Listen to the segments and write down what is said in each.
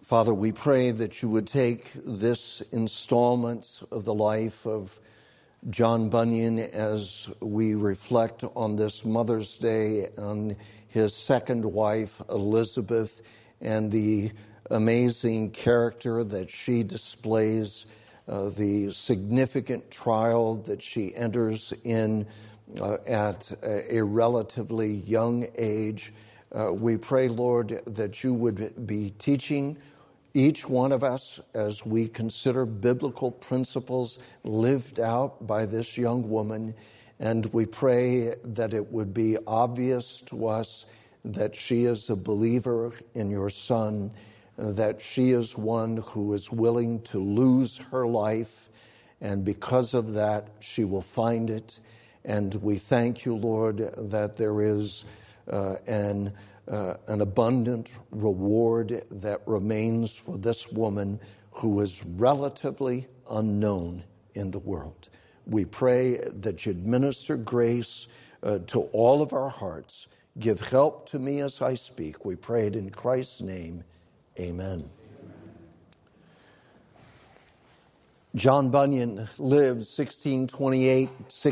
Father, we pray that you would take this installment of the life of John Bunyan as we reflect on this Mother's Day on his second wife, Elizabeth, and the amazing character that she displays, the significant trial that she enters in at a relatively young age. We pray, Lord, that you would be teaching each one of us as we consider biblical principles lived out by this young woman. And we pray that it would be obvious to us that she is a believer in your Son, that she is one who is willing to lose her life, and because of that, she will find it. And we thank you, Lord, that there is an abundant reward that remains for this woman who is relatively unknown in the world. We pray that you'd minister grace to all of our hearts. Give help to me as I speak. We pray it in Christ's name. Amen. John Bunyan lived 1628,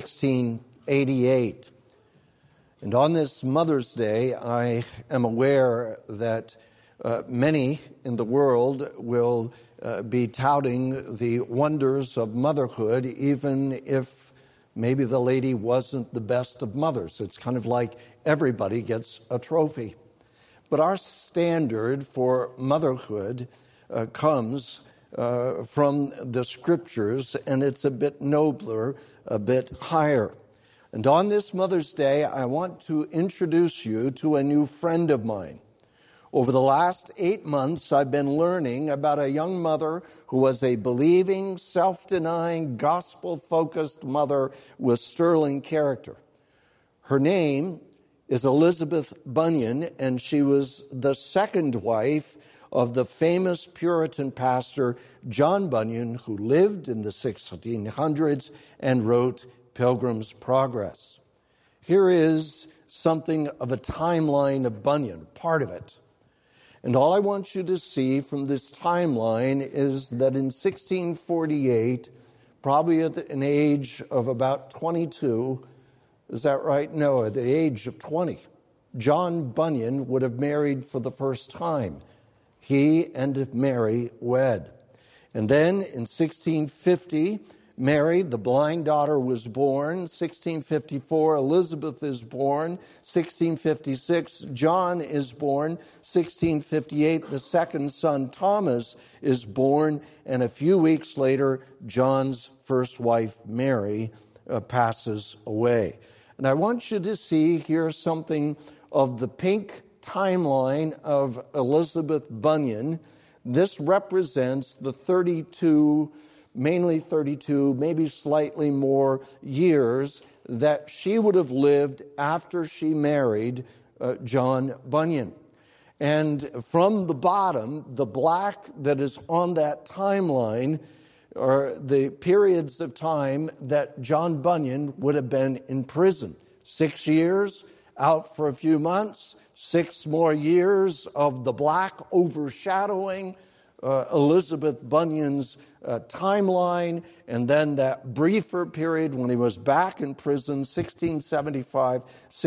1688. And on this Mother's Day, I am aware that many in the world will be touting the wonders of motherhood, even if maybe the lady wasn't the best of mothers. It's kind of like everybody gets a trophy. But our standard for motherhood comes from the Scriptures, and it's a bit nobler, a bit higher. And on this Mother's Day, I want to introduce you to a new friend of mine. Over the last 8 months, I've been learning about a young mother who was a believing, self-denying, gospel-focused mother with sterling character. Her name is Elizabeth Bunyan, and she was the second wife of the famous Puritan pastor John Bunyan, who lived in the 1600s and wrote Pilgrim's Progress. Here is something of a timeline of Bunyan, part of it. And all I want you to see from this timeline is that in 1648, probably at an age of about 22, is that right? No, at the age of 20, John Bunyan would have married for the first time. He and Mary wed. And then in 1650, Mary, the blind daughter, was born. 1654, Elizabeth is born. 1656, John is born. 1658, the second son, Thomas, is born. And a few weeks later, John's first wife, Mary, passes away. And I want you to see here something of the pink timeline of Elizabeth Bunyan. This represents the 32, maybe slightly more years that she would have lived after she married John Bunyan. And from the bottom, the black that is on that timeline are the periods of time that John Bunyan would have been in prison. 6 years, out for a few months, 6 more years of the black overshadowing Elizabeth Bunyan's timeline, and then that briefer period when he was back in prison, 1675,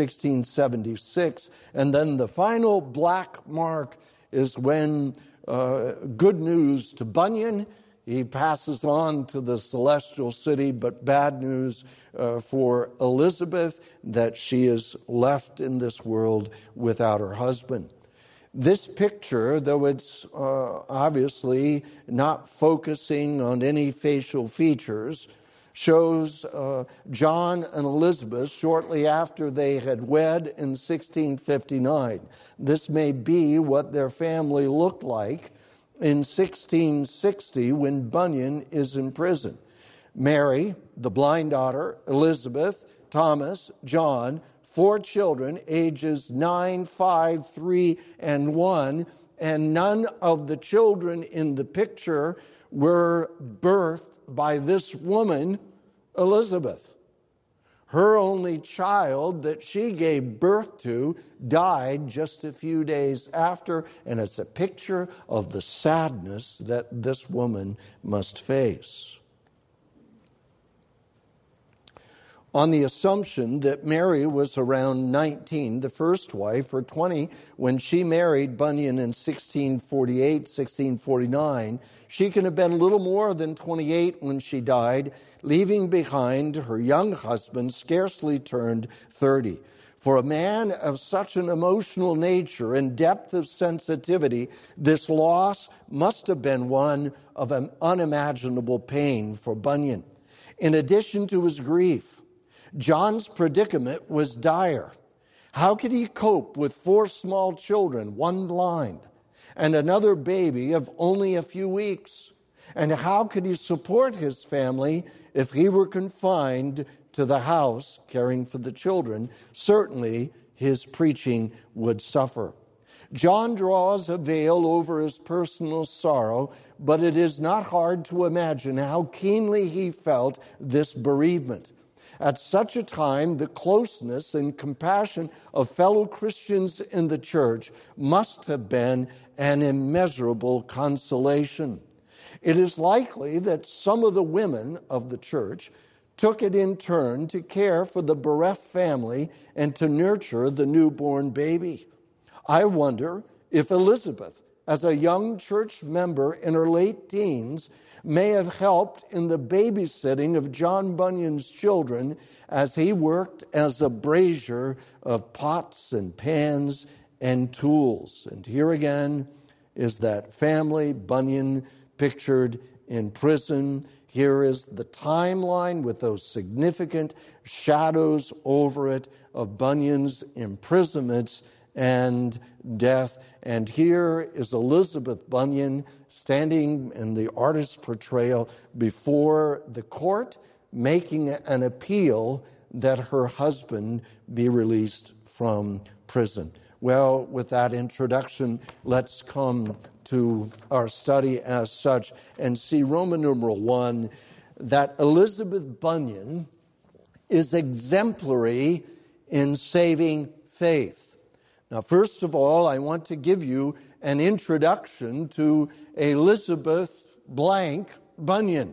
1676, and then the final black mark is when good news to Bunyan. He passes on to the celestial city, but bad news for Elizabeth, that she is left in this world without her husband. This picture, though it's obviously not focusing on any facial features, shows John and Elizabeth shortly after they had wed in 1659. This may be what their family looked like in 1660 when Bunyan is in prison. Mary, the blind daughter, Elizabeth, Thomas, John, 4 children, ages 9, 5, 3, and 1, and none of the children in the picture were birthed by this woman, Elizabeth. Her only child that she gave birth to died just a few days after, and it's a picture of the sadness that this woman must face. On the assumption that Mary was around 19, the first wife, or 20, when she married Bunyan in 1648, 1649, she can have been a little more than 28 when she died, leaving behind her young husband, scarcely turned 30. For a man of such an emotional nature and depth of sensitivity, this loss must have been one of an unimaginable pain for Bunyan. In addition to his grief, John's predicament was dire. How could he cope with 4 small children, one blind, and another baby of only a few weeks? And how could he support his family if he were confined to the house caring for the children? Certainly, his preaching would suffer. John draws a veil over his personal sorrow, but it is not hard to imagine how keenly he felt this bereavement. At such a time, the closeness and compassion of fellow Christians in the church must have been an immeasurable consolation. It is likely that some of the women of the church took it in turn to care for the bereft family and to nurture the newborn baby. I wonder if Elizabeth, as a young church member in her late teens, may have helped in the babysitting of John Bunyan's children as he worked as a brazier of pots and pans and tools. And here again is that family, Bunyan pictured in prison. Here is the timeline with those significant shadows over it of Bunyan's imprisonments and death. And here is Elizabeth Bunyan standing in the artist's portrayal before the court, making an appeal that her husband be released from prison. Well, with that introduction, let's come to our study as such and see Roman numeral 1, that Elizabeth Bunyan is exemplary in saving faith. Now, first of all, I want to give you an introduction to Elizabeth blank Bunyan.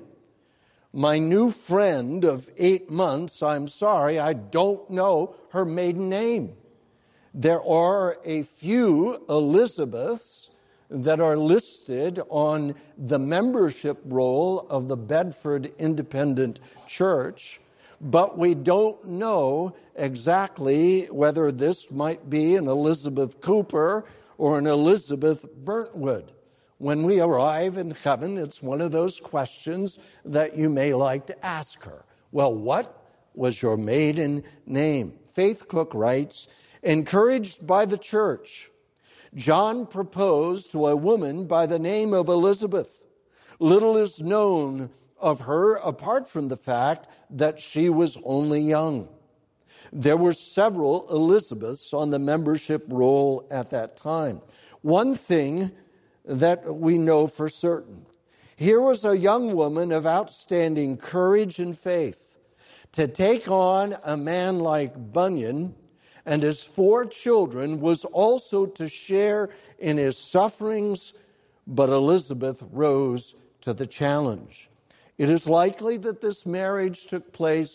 My new friend of 8 months, I'm sorry, I don't know her maiden name. There are a few Elizabeths that are listed on the membership roll of the Bedford Independent Church, but we don't know exactly whether this might be an Elizabeth Cooper or an Elizabeth Burntwood. When we arrive in heaven, it's one of those questions that you may like to ask her. Well, what was your maiden name? Faith Cook writes, encouraged by the church, John proposed to a woman by the name of Elizabeth. Little is known of her apart from the fact that she was only young. There were several Elizabeths on the membership roll at that time. One thing that we know for certain, here was a young woman of outstanding courage and faith to take on a man like Bunyan and his 4 children was also to share in his sufferings, but Elizabeth rose to the challenge. It is likely that this marriage took place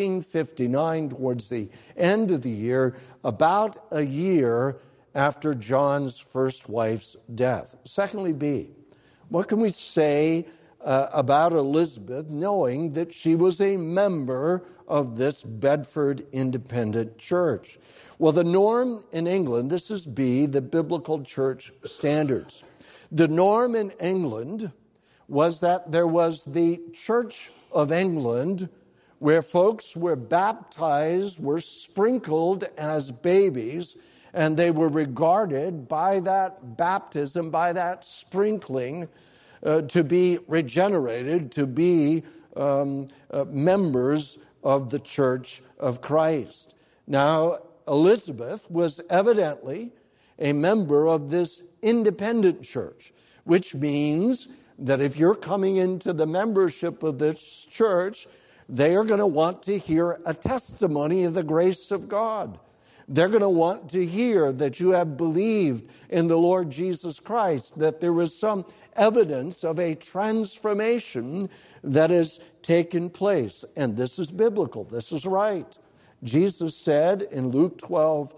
1659, towards the end of the year, about a year after John's first wife's death. Secondly, B, what can we say about Elizabeth, knowing that she was a member of this Bedford Independent Church? Well, the norm in England, this is B, the biblical church standards. The norm in England was that there was the Church of England, where folks were baptized, were sprinkled as babies, and they were regarded by that baptism, by that sprinkling, to be regenerated, to be members of the Church of Christ. Now, Elizabeth was evidently a member of this independent church, which means that if you're coming into the membership of this church, They are going to want to hear a testimony of the grace of God. They're going to want to hear that you have believed in the Lord Jesus Christ, that there is some evidence of a transformation that has taken place. And this is biblical. This is right. Jesus said in Luke 12,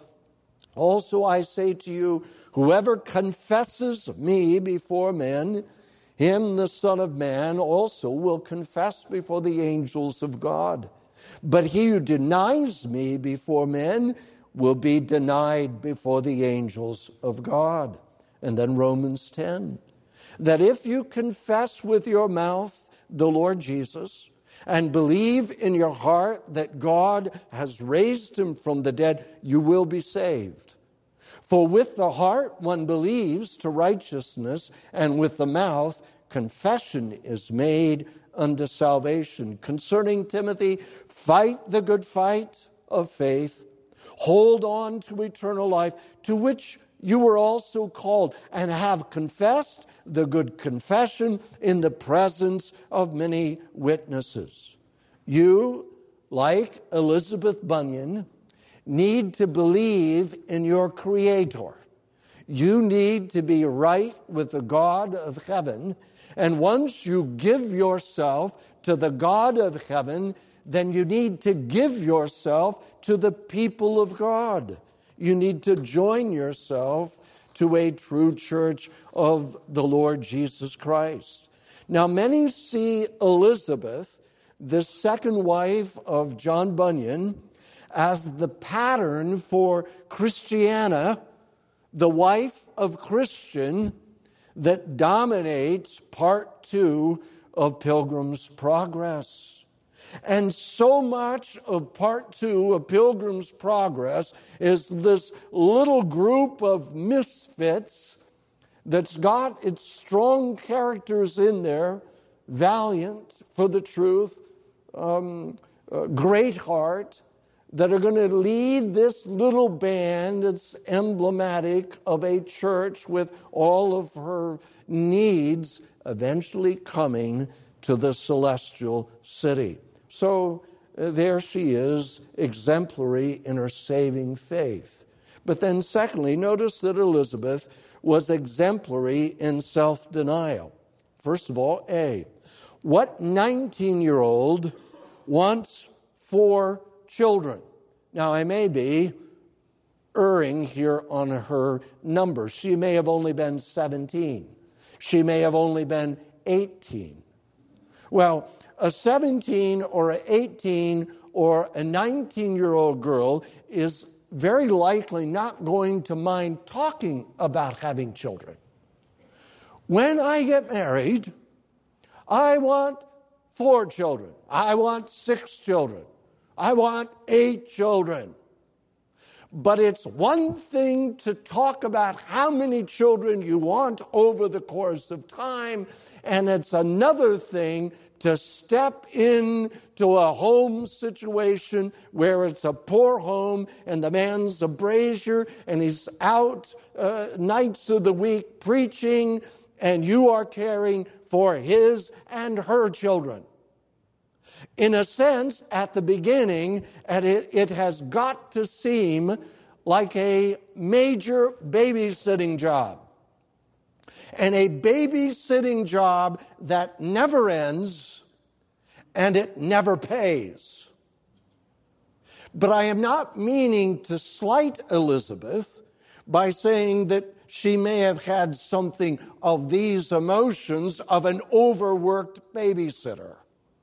"Also I say to you, whoever confesses me before men, him the Son of Man also will confess before the angels of God. But he who denies me before men will be denied before the angels of God." And then Romans 10, that if you confess with your mouth the Lord Jesus and believe in your heart that God has raised him from the dead, you will be saved. For with the heart one believes to righteousness, and with the mouth confession is made unto salvation. Concerning Timothy, fight the good fight of faith. Hold on to eternal life, to which you were also called, and have confessed the good confession in the presence of many witnesses. You, like Elizabeth Bunyan, need to believe in your Creator. You need to be right with the God of heaven. And once you give yourself to the God of heaven, then you need to give yourself to the people of God. You need to join yourself to a true church of the Lord Jesus Christ. Now, many see Elizabeth, the second wife of John Bunyan, as the pattern for Christiana, the wife of Christian, that dominates part 2 of Pilgrim's Progress. And so much of part 2 of Pilgrim's Progress is this little group of misfits that's got its strong characters in there, valiant for the truth, great heart, that are going to lead this little band that's emblematic of a church with all of her needs eventually coming to the celestial city. So there she is, exemplary in her saving faith. But then secondly, notice that Elizabeth was exemplary in self-denial. First of all, what 19-year-old wants 4 children? Now, I may be erring here on her number. She may have only been 17. She may have only been 18. Well, a 17 or an 18 or a 19-year-old girl is very likely not going to mind talking about having children. When I get married, I want 4 children. I want 6 children. I want 8 children. But it's one thing to talk about how many children you want over the course of time, and it's another thing to step into a home situation where it's a poor home and the man's a brazier and he's out nights of the week preaching, and you are caring for his and her children. In a sense, at the beginning, it has got to seem like a major babysitting job. And a babysitting job that never ends and it never pays. But I am not meaning to slight Elizabeth by saying that she may have had something of these emotions of an overworked babysitter.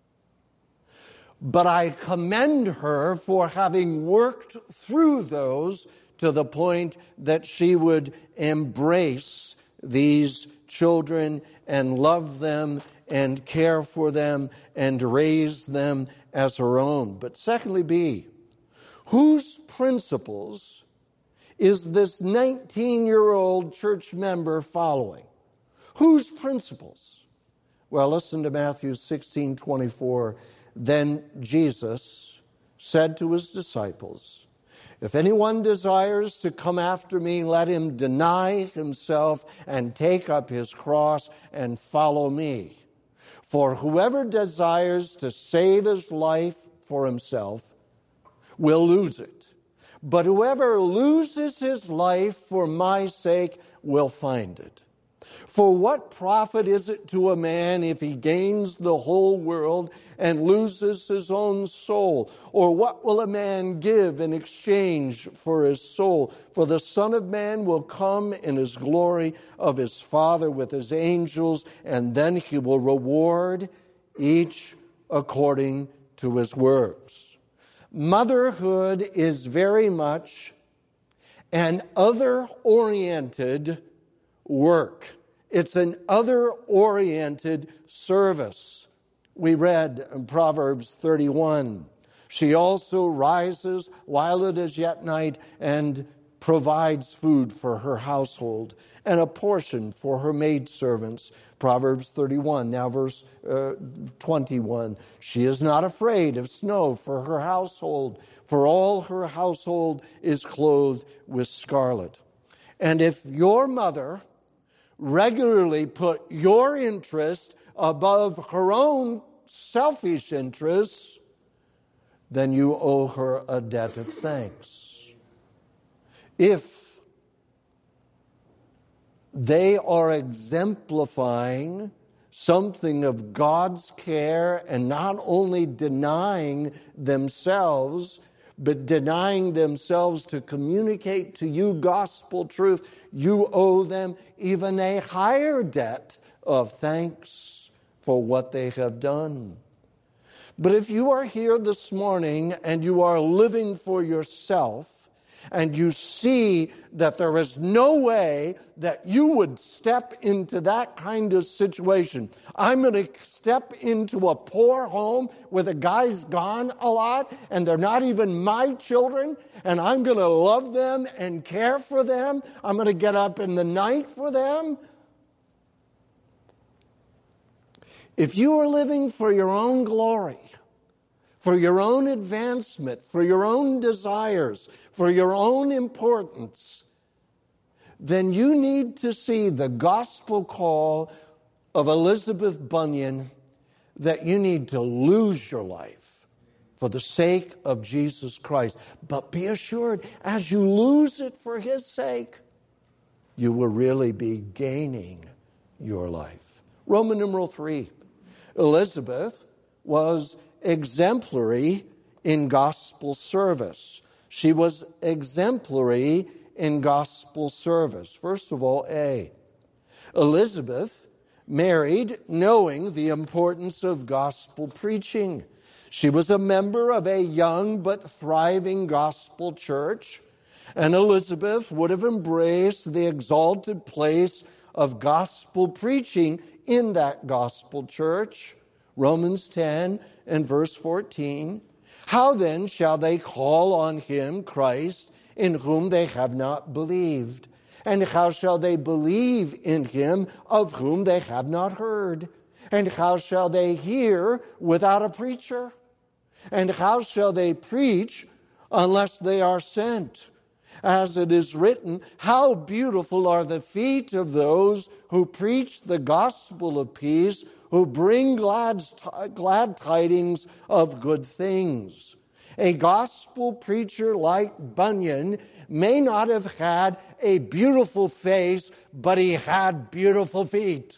But I commend her for having worked through those to the point that she would embrace these children and love them and care for them and raise them as her own. But secondly, B, whose principles is this 19-year-old church member following? Whose principles? Well, listen to Matthew 16:24. Then Jesus said to his disciples, "If anyone desires to come after me, let him deny himself and take up his cross and follow me. For whoever desires to save his life for himself will lose it. But whoever loses his life for my sake will find it. For what profit is it to a man if he gains the whole world and loses his own soul? Or what will a man give in exchange for his soul? For the Son of Man will come in his glory of his Father with his angels, and then he will reward each according to his works. Motherhood is very much an other-oriented work. It's an other-oriented service. We read in Proverbs 31, she also rises while it is yet night and provides food for her household and a portion for her maidservants. Proverbs 31, now verse 21. She is not afraid of snow for her household, for all her household is clothed with scarlet. And if your mother regularly put your interest above her own selfish interests, then you owe her a debt of thanks. If they are exemplifying something of God's care and not only denying themselves, but denying themselves to communicate to you gospel truth, you owe them even a higher debt of thanks for what they have done. But if you are here this morning and you are living for yourself, and you see that there is no way that you would step into that kind of situation. I'm going to step into a poor home where the guy's gone a lot and they're not even my children, and I'm going to love them and care for them. I'm going to get up in the night for them. If you are living for your own glory, for your own advancement, for your own desires, for your own importance, then you need to see the gospel call of Elizabeth Bunyan that you need to lose your life for the sake of Jesus Christ. But be assured, as you lose it for his sake, you will really be gaining your life. Roman numeral 3. Elizabeth was exemplary in gospel service. She was exemplary in gospel service. First of all, A. Elizabeth married knowing the importance of gospel preaching. She was a member of a young but thriving gospel church, and Elizabeth would have embraced the exalted place of gospel preaching in that gospel church. Romans 10 and verse 14. How then shall they call on him, Christ, in whom they have not believed? And how shall they believe in him of whom they have not heard? And how shall they hear without a preacher? And how shall they preach unless they are sent? As it is written, how beautiful are the feet of those who preach the gospel of peace, who bring glad tidings of good things. A gospel preacher like Bunyan may not have had a beautiful face, but he had beautiful feet.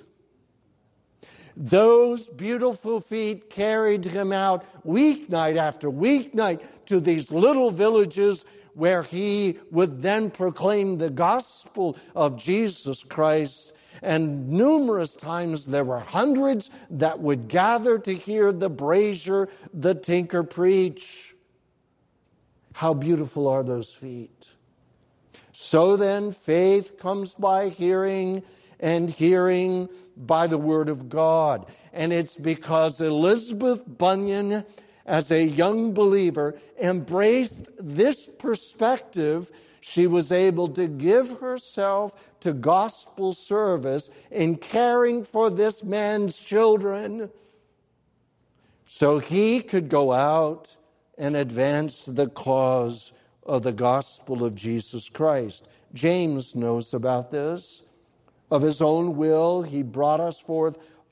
Those beautiful feet carried him out weeknight after weeknight to these little villages where he would then proclaim the gospel of Jesus Christ. And numerous times there were hundreds that would gather to hear the brazier, the tinker preach. How beautiful are those feet. So then faith comes by hearing, and hearing by the word of God. And it's because Elizabeth Bunyan, as a young believer, embraced this perspective, she was able to give herself to gospel service in caring for this man's children so he could go out and advance the cause of the gospel of Jesus Christ. James knows about this. Of his own will, he brought us forth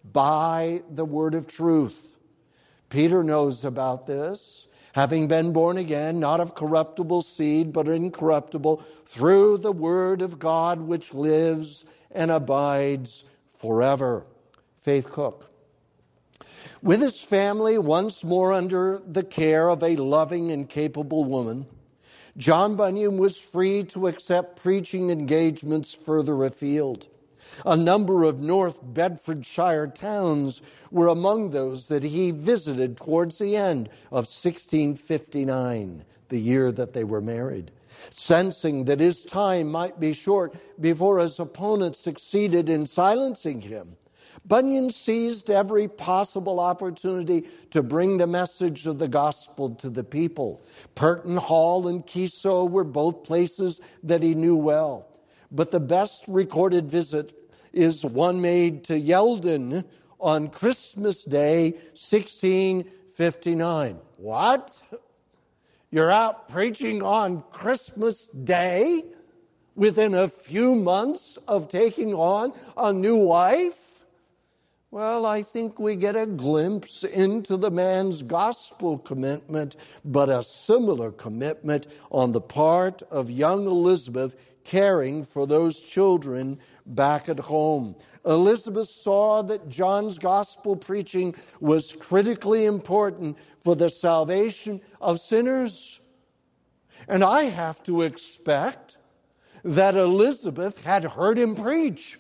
by the word of truth. Peter knows about this. Having been born again, not of corruptible seed, but incorruptible, through the word of God which lives and abides forever. Faith Cook. With his family once more under the care of a loving and capable woman, John Bunyan was free to accept preaching engagements further afield. A number of North Bedfordshire towns were among those that he visited towards the end of 1659, the year that they were married. Sensing that his time might be short before his opponent succeeded in silencing him, Bunyan seized every possible opportunity to bring the message of the gospel to the people. Purton Hall and Keesoe were both places that he knew well. But the best recorded visit is one made to Yeldon on Christmas Day, 1659. What? You're out preaching on Christmas Day within a few months of taking on a new wife? Well, I think we get a glimpse into the man's gospel commitment, but a similar commitment on the part of young Elizabeth caring for those children back at home. Elizabeth saw that John's gospel preaching was critically important for the salvation of sinners. And I have to expect that Elizabeth had heard him preach.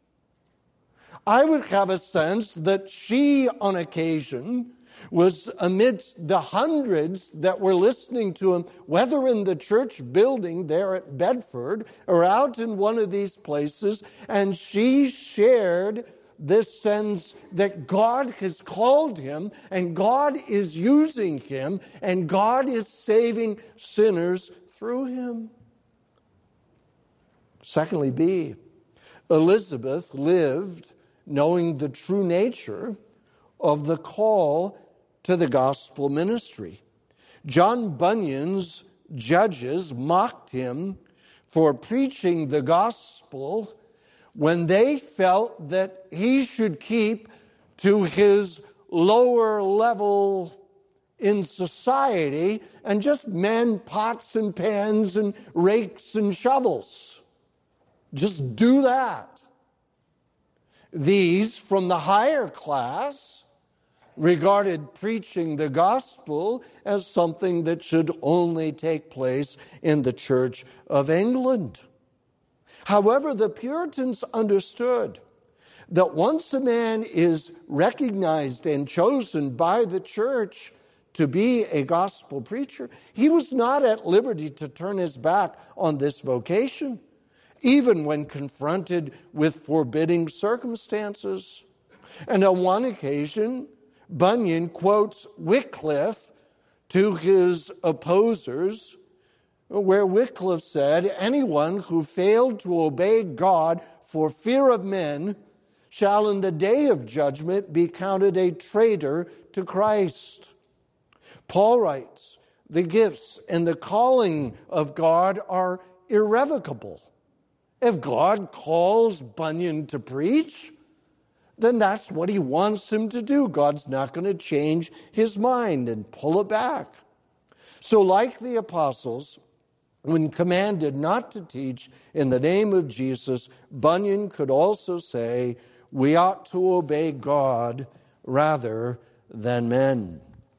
I would have a sense that she, on occasion, was amidst the hundreds that were listening to him, whether in the church building there at Bedford or out in one of these places, and she shared this sense that God has called him, and God is using him, and God is saving sinners through him. Secondly, B, Elizabeth lived knowing the true nature of the call to the gospel ministry. John Bunyan's judges mocked him for preaching the gospel when they felt that he should keep to his lower level in society and just mend pots and pans and rakes and shovels. Just do that. These, from the higher class, regarded preaching the gospel as something that should only take place in the Church of England. However, the Puritans understood that once a man is recognized and chosen by the church to be a gospel preacher, he was not at liberty to turn his back on this vocation, even when confronted with forbidding circumstances. And on one occasion, Bunyan quotes Wycliffe to his opposers, where Wycliffe said, "Anyone who failed to obey God for fear of men shall in the day of judgment be counted a traitor to Christ." Paul writes, "The gifts and the calling of God are irrevocable." If God calls Bunyan to preach, then that's what he wants him to do. God's not going to change his mind and pull it back. So like the apostles, when commanded not to teach in the name of Jesus, Bunyan could also say, we ought to obey God rather than men.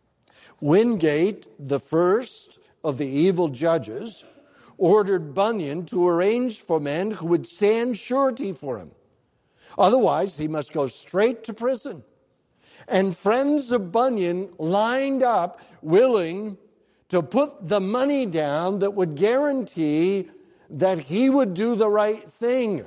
Wingate, the first of the evil judges, ordered Bunyan to arrange for men who would stand surety for him. Otherwise, he must go straight to prison. And friends of Bunyan lined up willing to put the money down that would guarantee that he would do the right thing.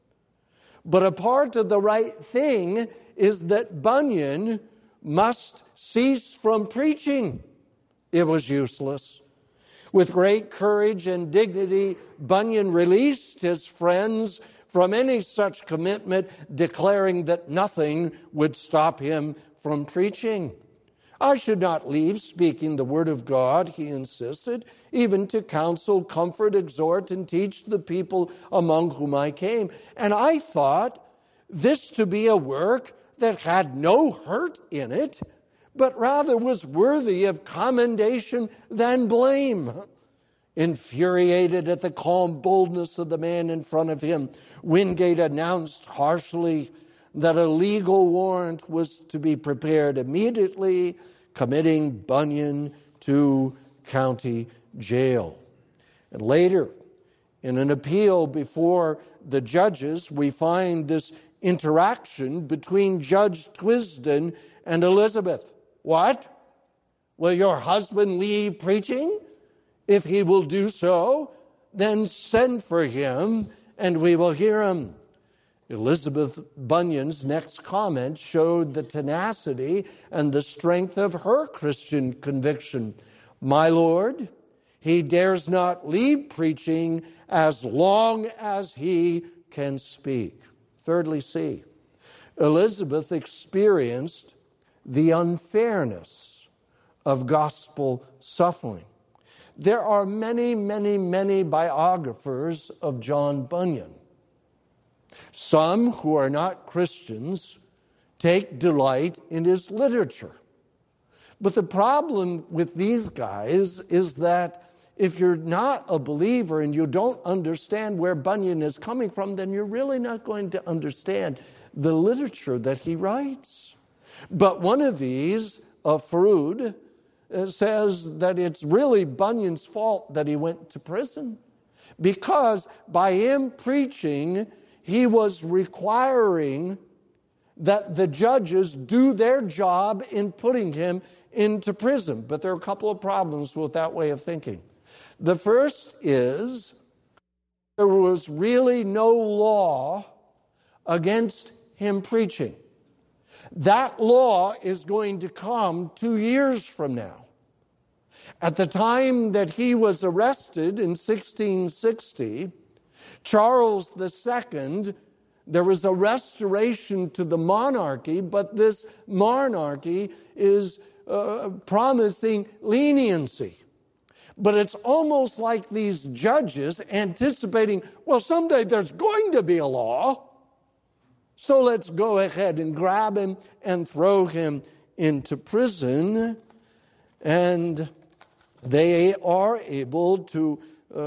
But a part of the right thing is that Bunyan must cease from preaching. It was useless. With great courage and dignity, Bunyan released his friends from any such commitment, declaring that nothing would stop him from preaching. I should not leave speaking the word of God, he insisted, even to counsel, comfort, exhort, and teach the people among whom I came. And I thought this to be a work that had no hurt in it, but rather was worthy of commendation than blame. Infuriated at the calm boldness of the man in front of him, Wingate announced harshly that a legal warrant was to be prepared immediately, committing Bunyan to county jail. And later, in an appeal before the judges, we find this interaction between Judge Twisden and Elizabeth. What? Will your husband leave preaching? If he will do so, then send for him and we will hear him. Elizabeth Bunyan's next comment showed the tenacity and the strength of her Christian conviction. My Lord, he dares not leave preaching as long as he can speak. Thirdly, C, Elizabeth experienced the unfairness of gospel suffering. There are many, many, many biographers of John Bunyan. Some who are not Christians take delight in his literature. But the problem with these guys is that if you're not a believer and you don't understand where Bunyan is coming from, then you're really not going to understand the literature that he writes. But one of these, Froude, says that it's really Bunyan's fault that he went to prison, because by him preaching, he was requiring that the judges do their job in putting him into prison. But there are a couple of problems with that way of thinking. The first is there was really no law against him preaching. That law is going to come 2 years from now. At the time that he was arrested in 1660, Charles II, there was a restoration to the monarchy, but this monarchy is promising leniency. But it's almost like these judges anticipating, well, someday there's going to be a law, so let's go ahead and grab him and throw him into prison. And they are able to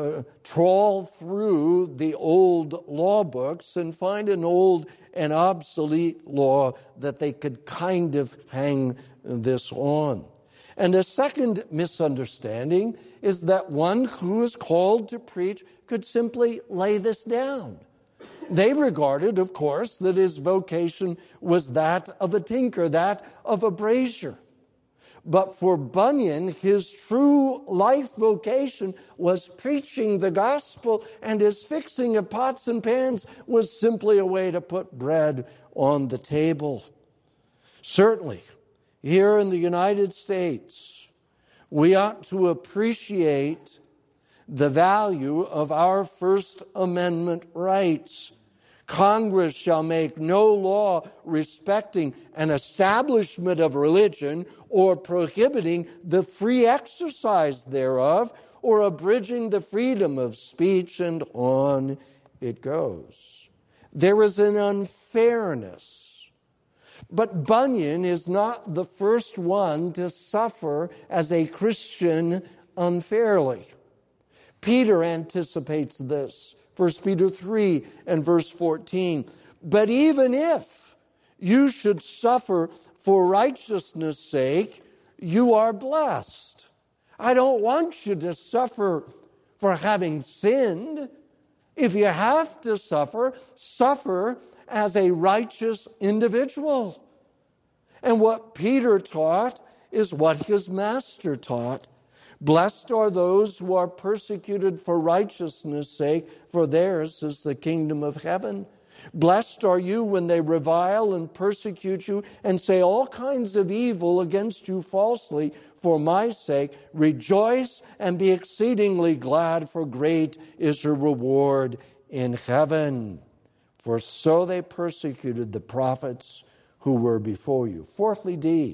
trawl through the old law books and find an old and obsolete law that they could kind of hang this on. And a second misunderstanding is that one who is called to preach could simply lay this down. They regarded, of course, that his vocation was that of a tinker, that of a brazier. But for Bunyan, his true life vocation was preaching the gospel, and his fixing of pots and pans was simply a way to put bread on the table. Certainly, here in the United States, we ought to appreciate the value of our First Amendment rights. Congress shall make no law respecting an establishment of religion or prohibiting the free exercise thereof or abridging the freedom of speech, and on it goes. There is an unfairness. But Bunyan is not the first one to suffer as a Christian unfairly. Peter anticipates this. 1 Peter 3 and verse 14. But even if you should suffer for righteousness' sake, you are blessed. I don't want you to suffer for having sinned. If you have to suffer, suffer as a righteous individual. And what Peter taught is what his master taught. Blessed are those who are persecuted for righteousness' sake, for theirs is the kingdom of heaven. Blessed are you when they revile and persecute you and say all kinds of evil against you falsely for my sake. Rejoice and be exceedingly glad, for great is your reward in heaven. For so they persecuted the prophets who were before you. Fourthly, D,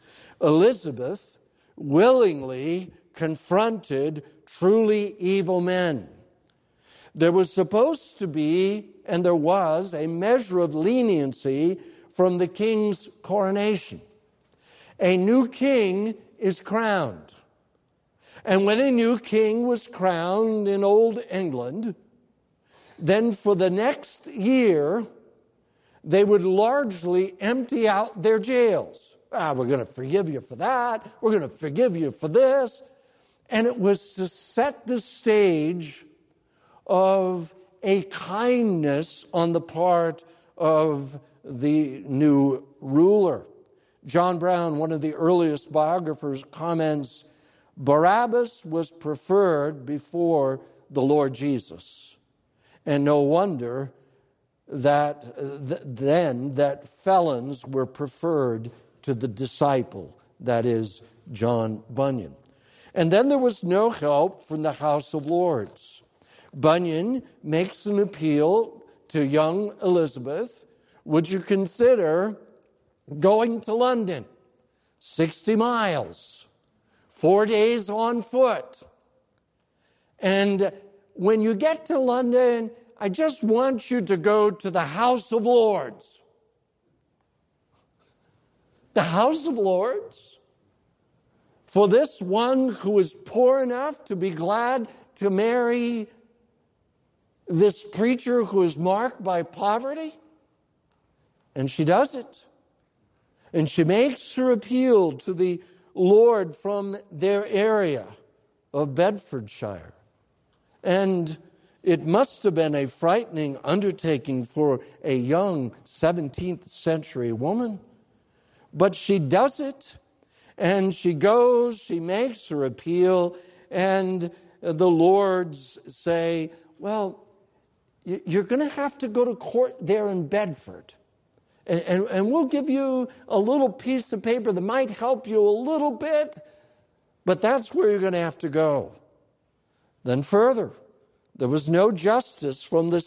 Elizabeth willingly confronted truly evil men. There was supposed to be, and there was, a measure of leniency from the king's coronation. A new king is crowned. And when a new king was crowned in Old England, then for the next year, they would largely empty out their jails. We're going to forgive you for that. We're going to forgive you for this. And it was to set the stage of a kindness on the part of the new ruler. John Brown, one of the earliest biographers, comments, Barabbas was preferred before the Lord Jesus. And no wonder that then that felons were preferred to the disciple, that is, John Bunyan. And then there was no help from the House of Lords. Bunyan makes an appeal to young Elizabeth. Would you consider going to London? 60 miles, 4 days on foot. And when you get to London, I just want you to go to the House of Lords. The House of Lords? For this one who is poor enough to be glad to marry this preacher who is marked by poverty? And she does it. And she makes her appeal to the Lord from their area of Bedfordshire. And it must have been a frightening undertaking for a young 17th century woman. But she does it, and she goes, she makes her appeal, and the Lords say, well, you're going to have to go to court there in Bedford. And we'll give you a little piece of paper that might help you a little bit, but that's where you're going to have to go. Then further, there was no justice from the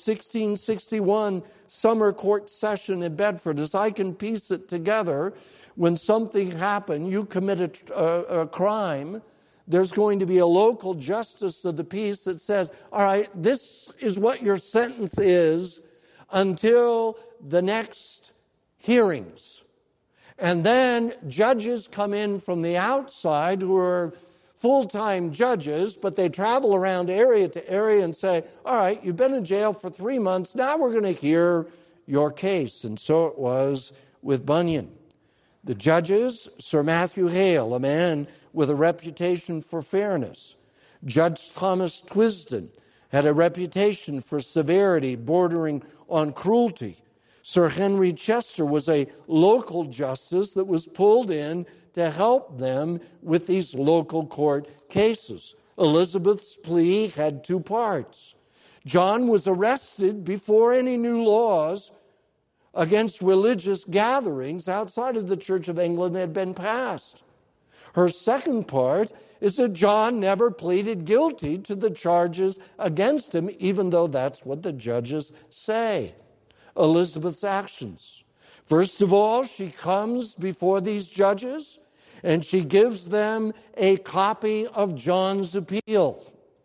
1661 summer court session in Bedford. As I can piece it together, when something happened, you committed a crime, there's going to be a local justice of the peace that says, all right, this is what your sentence is until the next hearings. And then judges come in from the outside who are full-time judges, but they travel around area to area and say, all right, you've been in jail for 3 months, now we're going to hear your case. And so it was with Bunyan. The judges, Sir Matthew Hale, a man with a reputation for fairness. Judge Thomas Twisden had a reputation for severity bordering on cruelty. Sir Henry Chester was a local justice that was pulled in to help them with these local court cases. Elizabeth's plea had 2 parts. John was arrested before any new laws against religious gatherings outside of the Church of England had been passed. Her second part is that John never pleaded guilty to the charges against him, even though that's what the judges say. Elizabeth's actions. First of all, she comes before these judges and she gives them a copy of John's appeal.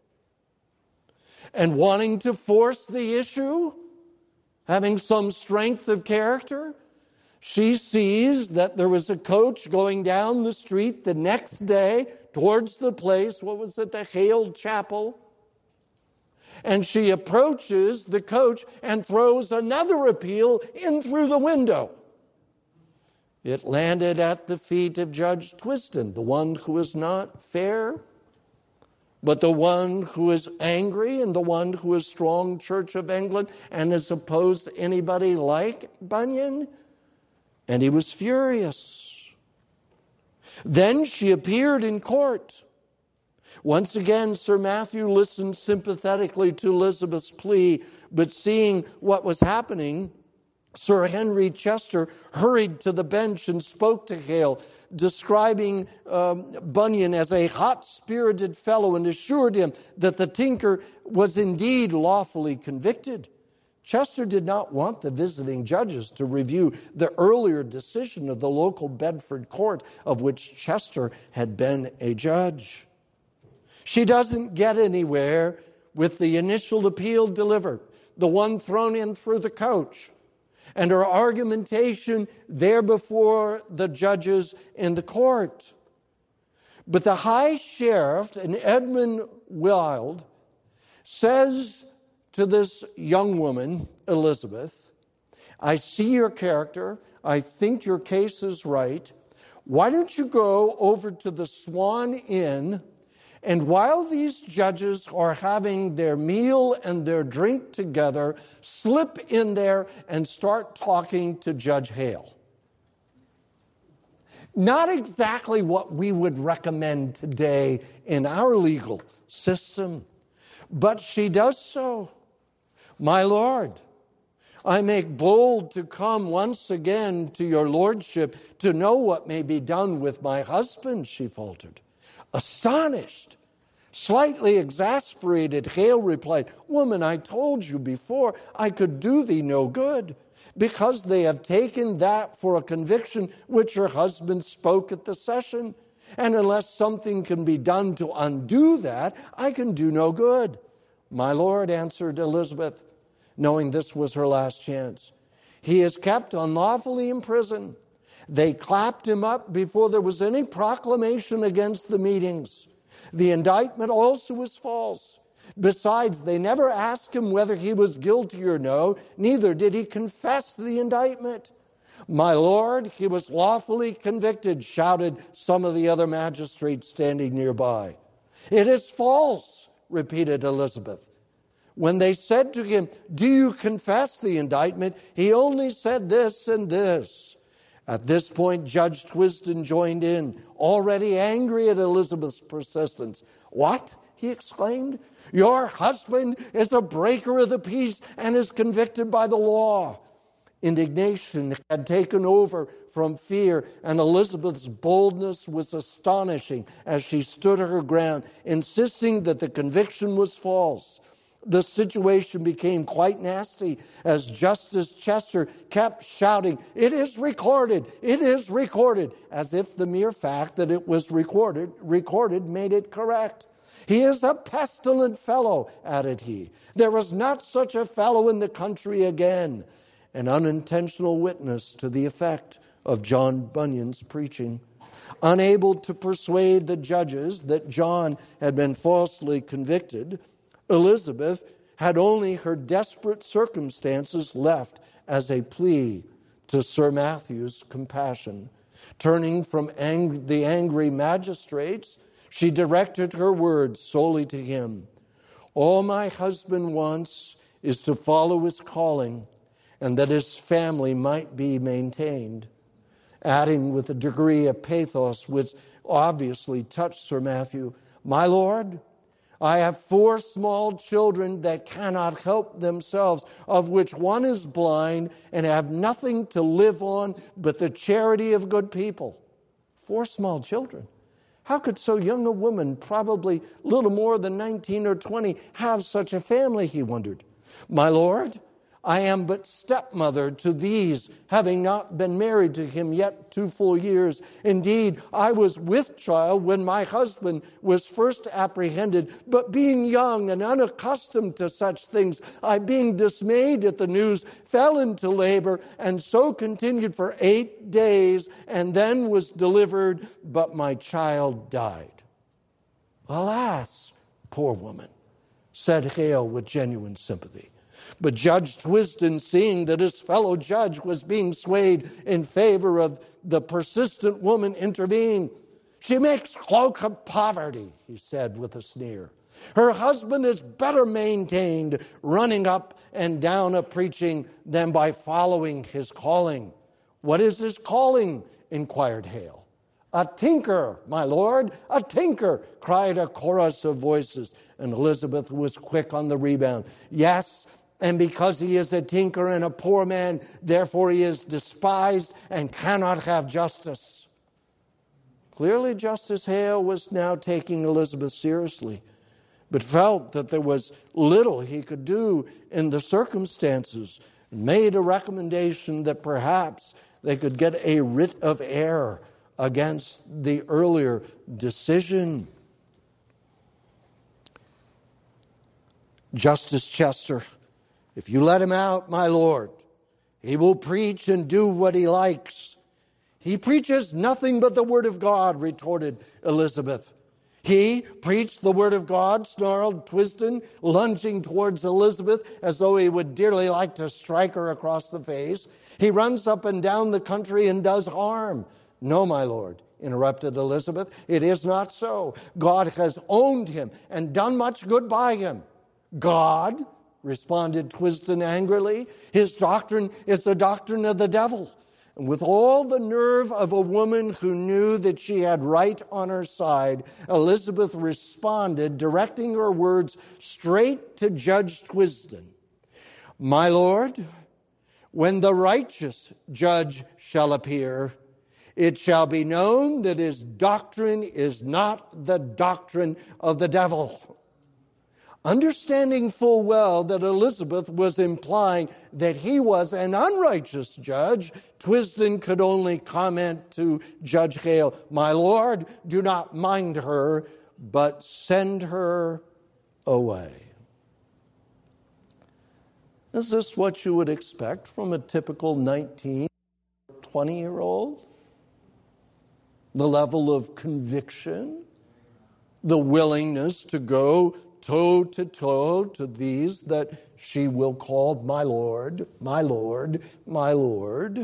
And wanting to force the issue, having some strength of character, she sees that there was a coach going down the street the next day towards the place, what was it, the Hale Chapel? And she approaches the coach and throws another appeal in through the window. It landed at the feet of Judge Twisden, the one who is not fair, but the one who is angry and the one who is strong Church of England and is opposed to anybody like Bunyan. And he was furious. Then she appeared in court. Once again, Sir Matthew listened sympathetically to Elizabeth's plea, but seeing what was happening, Sir Henry Chester hurried to the bench and spoke to Hale, describing Bunyan as a hot-spirited fellow and assured him that the tinker was indeed lawfully convicted. Chester did not want the visiting judges to review the earlier decision of the local Bedford court of which Chester had been a judge. She doesn't get anywhere with the initial appeal delivered, the one thrown in through the coach. and her argumentation there before the judges in the court. But the high sheriff, and Edmund Wild, says to this young woman, Elizabeth, I see your character. I think your case is right. Why don't you go over to the Swan Inn, and while these judges are having their meal and their drink together, slip in there and start talking to Judge Hale. Not exactly what we would recommend today in our legal system, but she does so. My Lord, I make bold to come once again to your lordship to know what may be done with my husband, she faltered. Astonished, slightly exasperated, Hale replied, Woman, I told you before I could do thee no good, because they have taken that for a conviction which your husband spoke at the session. And unless something can be done to undo that, I can do no good. My Lord, answered Elizabeth, knowing this was her last chance, he is kept unlawfully in prison. They clapped him up before there was any proclamation against the meetings. The indictment also was false. Besides, they never asked him whether he was guilty or no, neither did he confess the indictment. My Lord, he was lawfully convicted, shouted some of the other magistrates standing nearby. It is false, repeated Elizabeth. When they said to him, do you confess the indictment? He only said this and this. At this point, Judge Twisden joined in, already angry at Elizabeth's persistence. What? He exclaimed. Your husband is a breaker of the peace and is convicted by the law. Indignation had taken over from fear, and Elizabeth's boldness was astonishing as she stood her ground, insisting that the conviction was false. The situation became quite nasty as Justice Chester kept shouting, it is recorded, as if the mere fact that it was recorded made it correct. He is a pestilent fellow, added he. There was not such a fellow in the country again. An unintentional witness to the effect of John Bunyan's preaching. Unable to persuade the judges that John had been falsely convicted, Elizabeth had only her desperate circumstances left as a plea to Sir Matthew's compassion. Turning from the angry magistrates, she directed her words solely to him. All my husband wants is to follow his calling, and that his family might be maintained. Adding with a degree of pathos which obviously touched Sir Matthew, my Lord, I have 4 small children that cannot help themselves, of which one is blind and have nothing to live on but the charity of good people. 4 small children. How could so young a woman, probably little more than 19 or 20, have such a family, he wondered. My Lord, I am but stepmother to these, having not been married to him yet 2 full years. Indeed, I was with child when my husband was first apprehended, but being young and unaccustomed to such things, I, being dismayed at the news, fell into labor, and so continued for 8 days, and then was delivered, but my child died. Alas, poor woman, said Hale with genuine sympathy. But Judge Twisden, seeing that his fellow judge was being swayed in favor of the persistent woman, intervened. She makes cloak of poverty, he said with a sneer. Her husband is better maintained running up and down a preaching than by following his calling. What is his calling? Inquired Hale. A tinker, my lord, a tinker, cried a chorus of voices. And Elizabeth was quick on the rebound. Yes, and because he is a tinker and a poor man, therefore he is despised and cannot have justice. Clearly, Justice Hale was now taking Elizabeth seriously, but felt that there was little he could do in the circumstances, and made a recommendation that perhaps they could get a writ of error against the earlier decision. Justice Chester, if you let him out, my lord, He will preach and do what he likes. He preaches nothing but the word of God, retorted Elizabeth. He preached the word of God, snarled Twisden, lunging towards Elizabeth as though he would dearly like to strike her across the face. He runs up and down the country and does harm. No, my lord, interrupted Elizabeth, it is not so. God has owned him and done much good by him. God? Responded Twisden angrily. His doctrine is the doctrine of the devil. And with all the nerve of a woman who knew that she had right on her side, Elizabeth responded, directing her words straight to Judge Twisden. My lord, when the righteous judge shall appear, it shall be known that his doctrine is not the doctrine of the devil. Understanding full well that Elizabeth was implying that he was an unrighteous judge, Twisden could only comment to Judge Hale, my lord, do not mind her, but send her away. Is this what you would expect from a typical 19, 20-year-old? The level of conviction, the willingness to go toe-to-toe to these that she will call my Lord, my Lord, my Lord.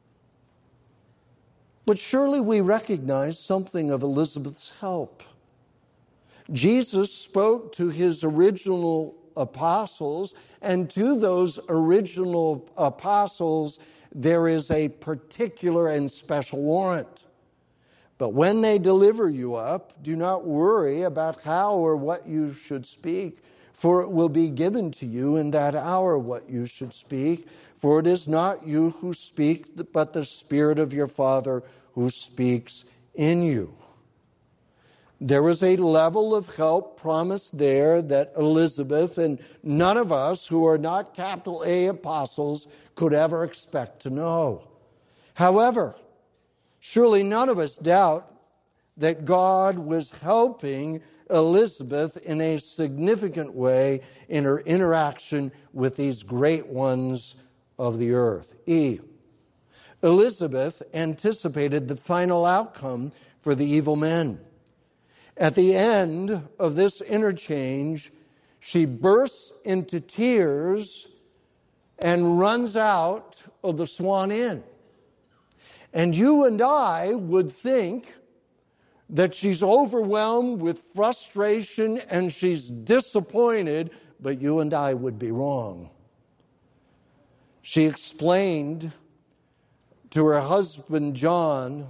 But surely we recognize something of Elizabeth's help. Jesus spoke to his original apostles, and to those original apostles there is a particular and special warrant. But when they deliver you up, do not worry about how or what you should speak, for it will be given to you in that hour what you should speak. For it is not you who speak, but the Spirit of your Father who speaks in you. There was a level of help promised there that Elizabeth and none of us who are not capital A apostles could ever expect to know. However, surely none of us doubt that God was helping Elizabeth in a significant way in her interaction with these great ones of the earth. Elizabeth anticipated the final outcome for the evil men. At the end of this interchange, she bursts into tears and runs out of the Swan Inn. And you and I would think that she's overwhelmed with frustration and she's disappointed, but you and I would be wrong. She explained to her husband John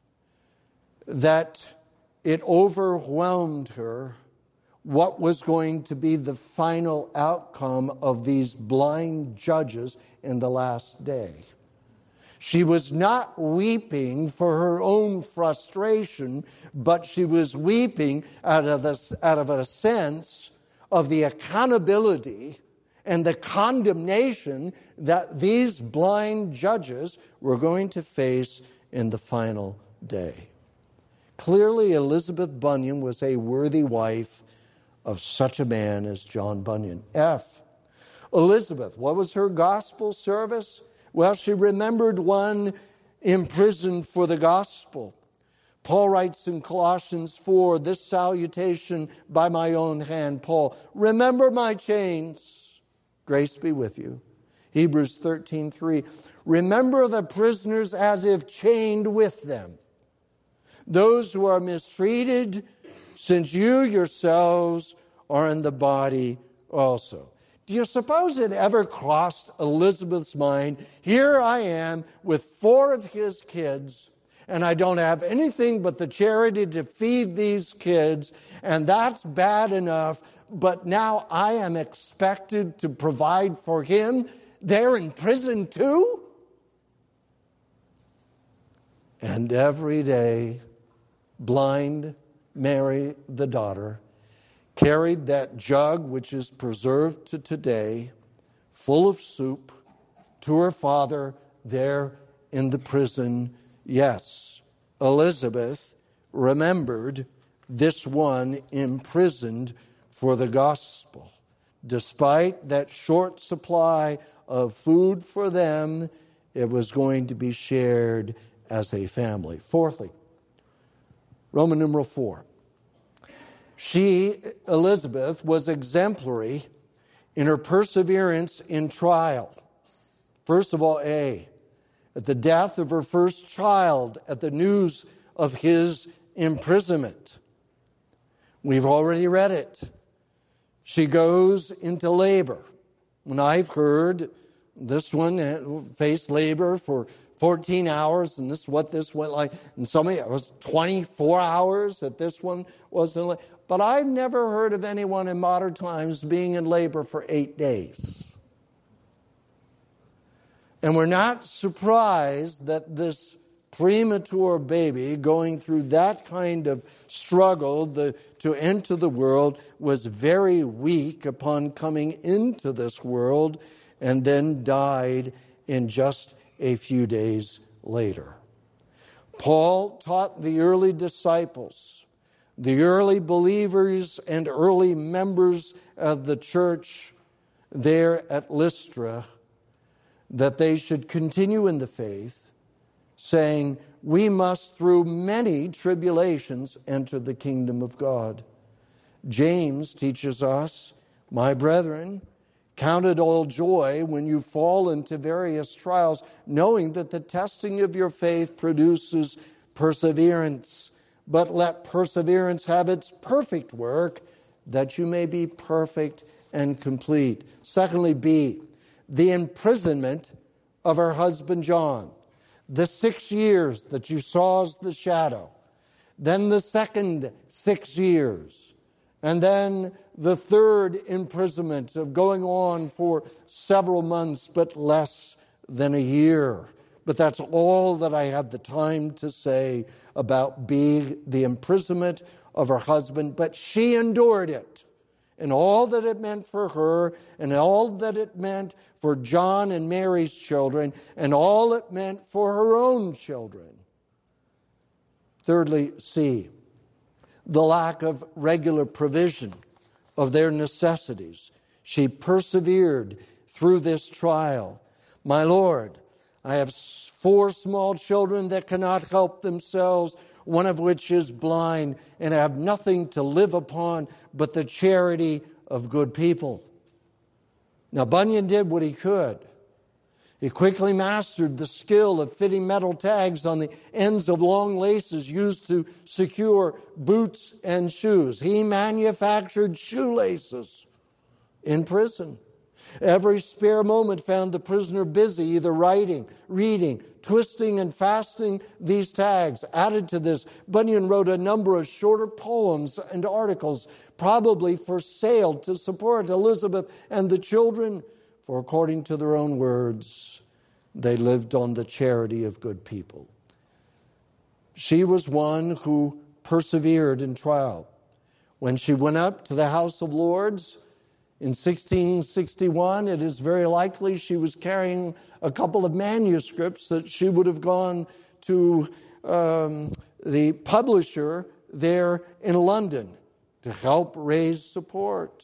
that it overwhelmed her what was going to be the final outcome of these blind judges in the last day. She was not weeping for her own frustration, but she was weeping out of a sense of the accountability and the condemnation that these blind judges were going to face in the final day. Clearly, Elizabeth Bunyan was a worthy wife of such a man as John Bunyan. Elizabeth, what was her gospel service? Well, she remembered one imprisoned for the gospel. Paul writes in Colossians 4, this salutation by my own hand, Paul, remember my chains. Grace be with you. Hebrews 13:3, remember the prisoners as if chained with them. Those who are mistreated, since you yourselves are in the body also. Do you suppose it ever crossed Elizabeth's mind, here I am with 4 of his kids, and I don't have anything but the charity to feed these kids, and that's bad enough, but now I am expected to provide for him? They're in prison too? And every day, blind Mary, the daughter, carried that jug which is preserved to today, full of soup, to her father there in the prison. Yes, Elizabeth remembered this one imprisoned for the gospel. Despite that short supply of food for them. It was going to be shared as a family. Fourthly, Roman numeral 4. She, Elizabeth, was exemplary in her perseverance in trial. First of all, at the death of her first child, at the news of his imprisonment. We've already read it. She goes into labor. When I've heard this one faced labor for 14 hours, and this is what this went like. And somebody, it was 24 hours that this one was in labor. But I've never heard of anyone in modern times being in labor for 8 days. And we're not surprised that this premature baby going through that kind of struggle to enter the world was very weak upon coming into this world, and then died in just a few days later. Paul taught the early disciples, the early believers and early members of the church there at Lystra, that they should continue in the faith, saying, we must through many tribulations enter the kingdom of God. James teaches us, my brethren, count it all joy when you fall into various trials, knowing that the testing of your faith produces perseverance. But let perseverance have its perfect work, that you may be perfect and complete. Secondly, B, the imprisonment of her husband John. The 6 years that you saw as the shadow. Then the second 6 years. And then the third imprisonment of going on for several months, but less than a year. But that's all that I have the time to say about the imprisonment of her husband. But she endured it. And all that it meant for her, and all that it meant for John and Mary's children, and all it meant for her own children. Thirdly, C, the lack of regular provision of their necessities. She persevered through this trial. My Lord, I have 4 small children that cannot help themselves, one of which is blind, and I have nothing to live upon but the charity of good people. Now, Bunyan did what he could. He quickly mastered the skill of fitting metal tags on the ends of long laces used to secure boots and shoes. He manufactured shoelaces in prison. Every spare moment found the prisoner busy, either writing, reading, twisting and fastening these tags. Added to this, Bunyan wrote a number of shorter poems and articles, probably for sale to support Elizabeth and the children, for according to their own words, they lived on the charity of good people. She was one who persevered in trial. When she went up to the House of Lords in 1661, it is very likely she was carrying a couple of manuscripts that she would have gone to the publisher there in London to help raise support.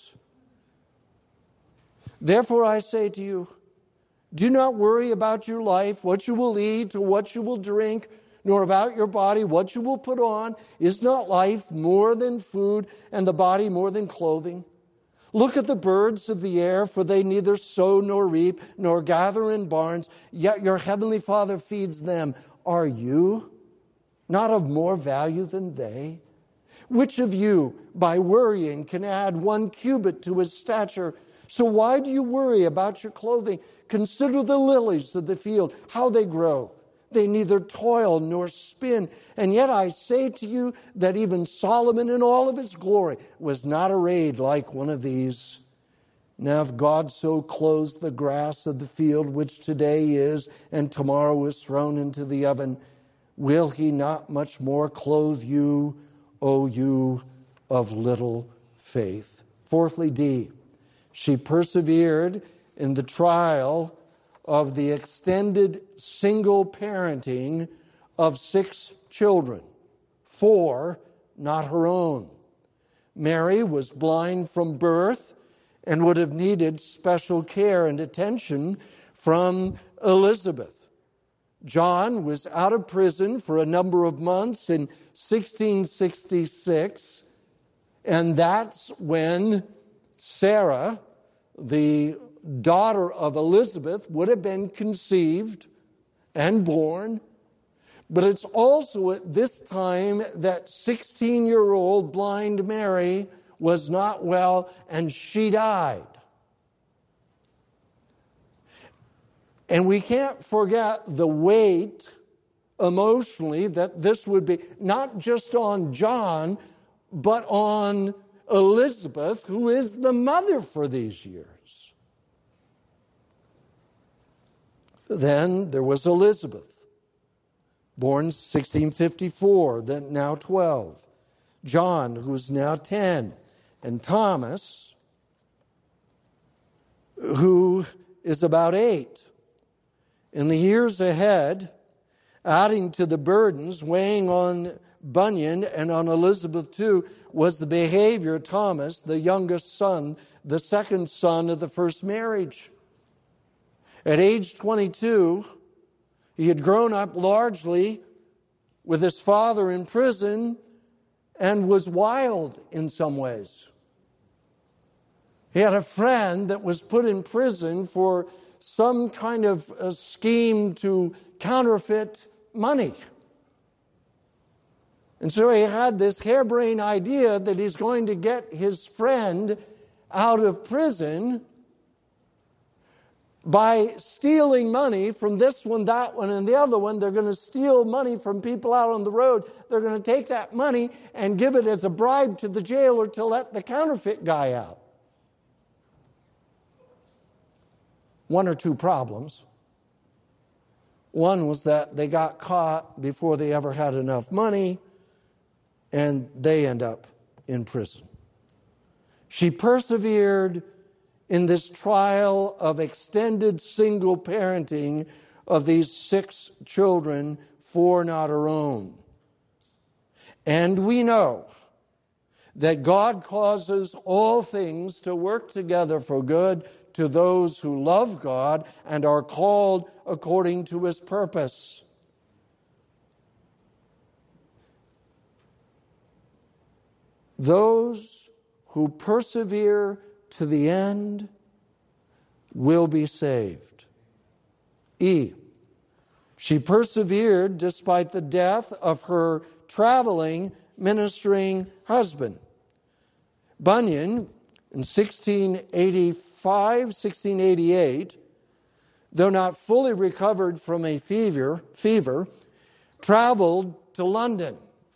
Therefore, I say to you, do not worry about your life, what you will eat or what you will drink, nor about your body, what you will put on. Is not life more than food, and the body more than clothing? Look at the birds of the air, for they neither sow nor reap, nor gather in barns, yet your heavenly Father feeds them. Are you not of more value than they? Which of you, by worrying, can add 1 cubit to his stature? So why do you worry about your clothing? Consider the lilies of the field, how they grow. They neither toil nor spin. And yet I say to you that even Solomon in all of his glory was not arrayed like one of these. Now if God so clothes the grass of the field, which today is and tomorrow is thrown into the oven, will he not much more clothe you, O you of little faith? Fourthly, D, she persevered in the trial of the extended single parenting of 6 children, 4 not her own. Mary was blind from birth and would have needed special care and attention from Elizabeth. John was out of prison for a number of months in 1666, and that's when Sarah, the daughter of Elizabeth, would have been conceived and born. But it's also at this time that 16-year-old blind Mary was not well, and she died. And we can't forget the weight emotionally that this would be, not just on John, but on Elizabeth, who is the mother for these years. Then there was Elizabeth, born 1654, then now 12. John, who's now 10. And Thomas, who is about 8. In the years ahead, adding to the burdens weighing on Bunyan and on Elizabeth too, was the behavior of Thomas, the youngest son, the second son of the first marriage. At age 22, he had grown up largely with his father in prison and was wild in some ways. He had a friend that was put in prison for some kind of a scheme to counterfeit money. And so he had this harebrained idea that he's going to get his friend out of prison by stealing money from this one, that one, and the other one. They're going to steal money from people out on the road. They're going to take that money and give it as a bribe to the jailer to let the counterfeit guy out. One or two problems. One was that they got caught before they ever had enough money, and they end up in prison. She persevered in this trial of extended single parenting of these 6 children, 4 not her own. And we know that God causes all things to work together for good to those who love God and are called according to His purpose. Those who persevere to the end will be saved. E. She persevered despite the death of her traveling, ministering husband. Bunyan, in 1688, though not fully recovered from a fever, traveled to London.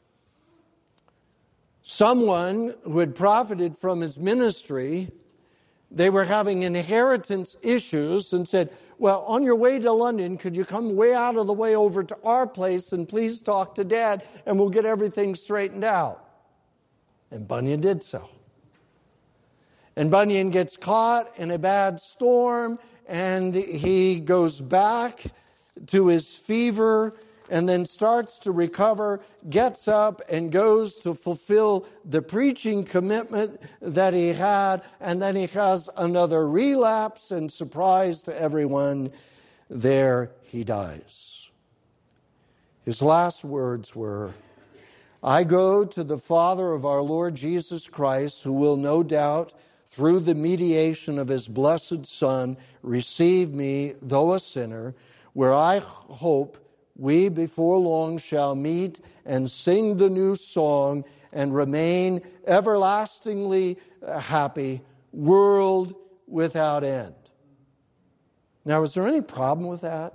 Someone who had profited from his ministry, they were having inheritance issues and said, well, on your way to London, could you come way out of the way over to our place and please talk to Dad and we'll get everything straightened out. And Bunyan did so. And Bunyan gets caught in a bad storm, and he goes back to his fever and then starts to recover, gets up and goes to fulfill the preaching commitment that he had, and then he has another relapse, and surprise to everyone, there he dies. His last words were, I go to the Father of our Lord Jesus Christ, who will no doubt, through the mediation of His blessed Son, receive me, though a sinner, where I hope we before long shall meet and sing the new song and remain everlastingly happy, world without end. Now, is there any problem with that?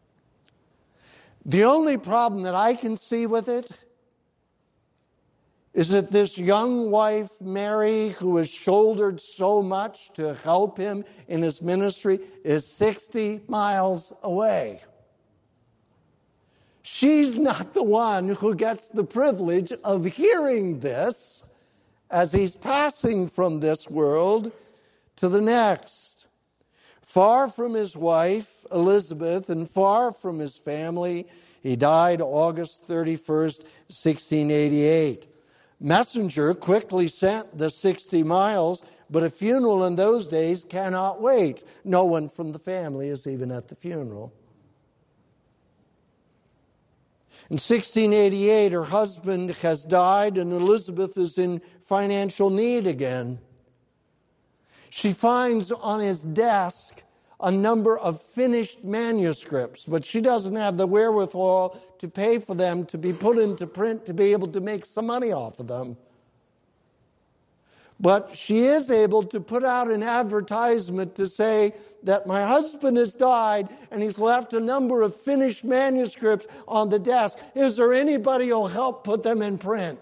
The only problem that I can see with it is that this young wife, Mary, who has shouldered so much to help him in his ministry, is 60 miles away. She's not the one who gets the privilege of hearing this as he's passing from this world to the next. Far from his wife, Elizabeth, and far from his family, he died August 31st, 1688. Messenger quickly sent the 60 miles, But a funeral in those days cannot wait. No one from the family is even at the funeral. In 1688, her husband has died and Elizabeth is in financial need again. She finds on his desk a number of finished manuscripts, but she doesn't have the wherewithal to pay for them to be put into print to be able to make some money off of them. But she is able to put out an advertisement to say that my husband has died and he's left a number of finished manuscripts on the desk. Is there anybody who'll help put them in print?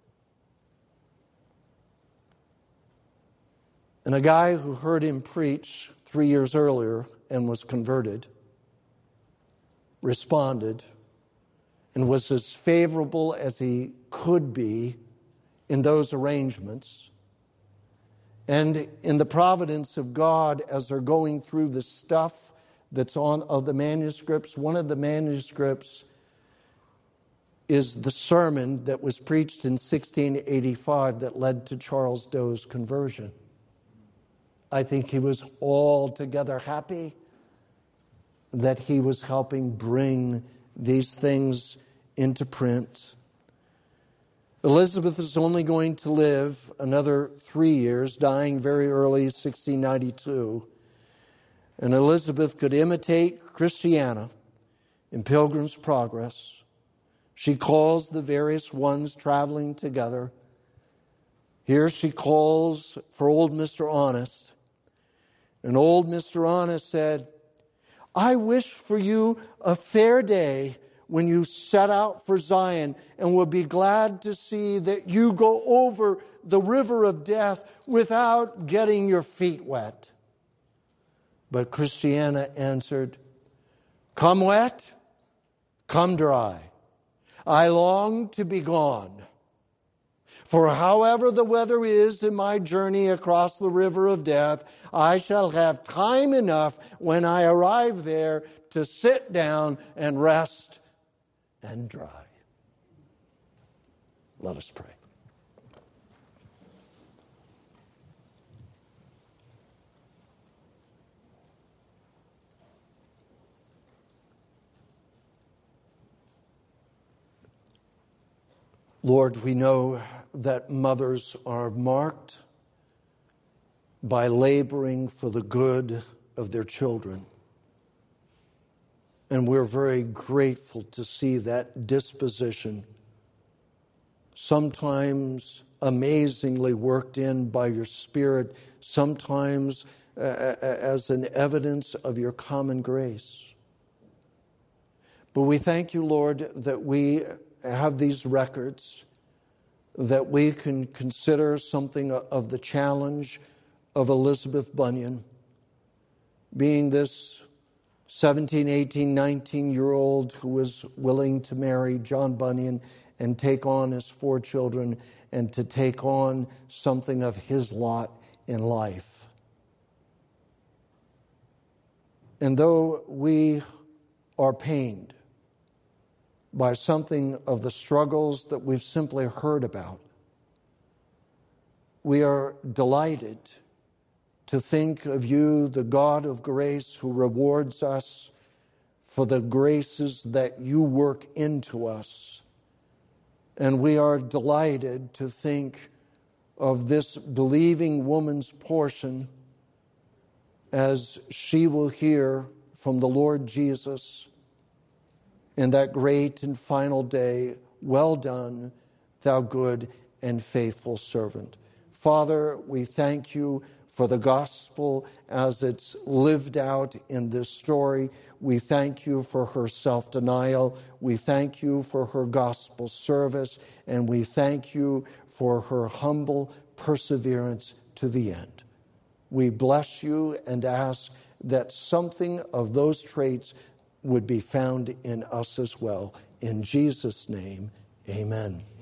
And a guy who heard him preach 3 years earlier and was converted responded and was as favorable as he could be in those arrangements. And in the providence of God, as they're going through the stuff that's on of the manuscripts, one of the manuscripts is the sermon that was preached in 1685 that led to Charles Doe's conversion. I think he was altogether happy that he was helping bring these things into print. Elizabeth is only going to live another 3 years, dying very early, 1692. And Elizabeth could imitate Christiana in Pilgrim's Progress. She calls the various ones traveling together. Here she calls for old Mr. Honest. And old Mr. Honest said, I wish for you a fair day when you set out for Zion, and will be glad to see that you go over the river of death without getting your feet wet. But Christiana answered, come wet, come dry. I long to be gone. For however the weather is in my journey across the river of death, I shall have time enough when I arrive there to sit down and rest and dry. Let us pray. Lord, we know that mothers are marked by laboring for the good of their children. And we're very grateful to see that disposition, sometimes amazingly worked in by your Spirit, sometimes as an evidence of your common grace. But we thank you, Lord, that we have these records, that we can consider something of the challenge of Elizabeth Bunyan, being this 17, 18, 19-year-old who was willing to marry John Bunyan and take on his 4 children and to take on something of his lot in life. And though we are pained by something of the struggles that we've simply heard about, we are delighted to think of you, the God of grace, who rewards us for the graces that you work into us. And we are delighted to think of this believing woman's portion as she will hear from the Lord Jesus in that great and final day, well done, thou good and faithful servant. Father, we thank you for the gospel as it's lived out in this story. We thank you for her self-denial. We thank you for her gospel service. And we thank you for her humble perseverance to the end. We bless you and ask that something of those traits would be found in us as well. In Jesus' name, amen.